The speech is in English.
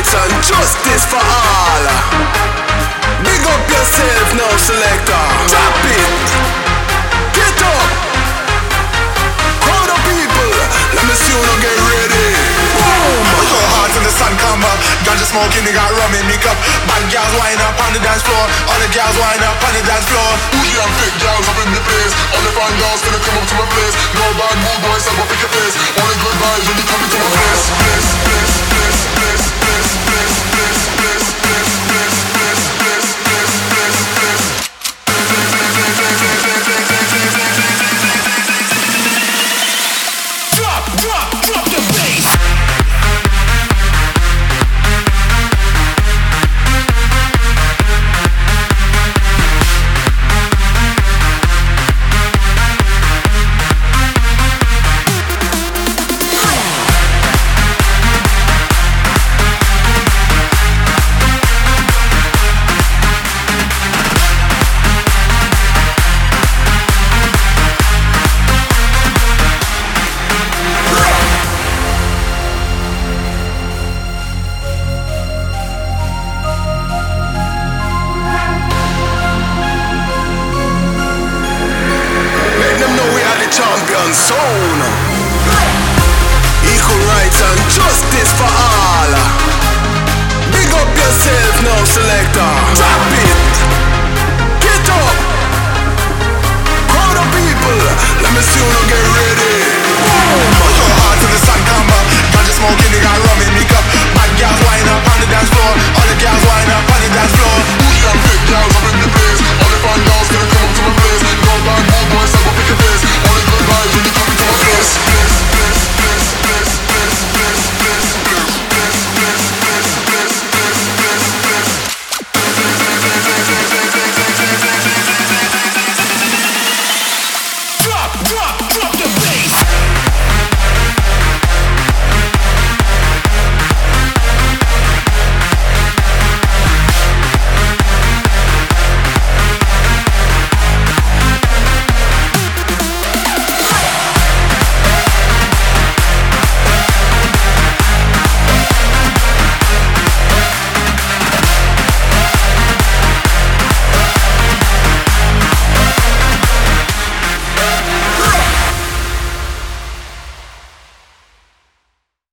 and justice for all. Big up yourself now, selector. Drop it. Get up. Crowd of people. Let me see you now get ready. Boom. So hard till the sun come up. Ganja smoking, they got rum in the cup. Bad girls wind up on the dance floor. All the girls wind up on the dance floor. Bougie and fake girls up in the place. All the fine girls gonna come up to my place. No bad mood boys, I go pick your face. Only good vibes when you come into my place.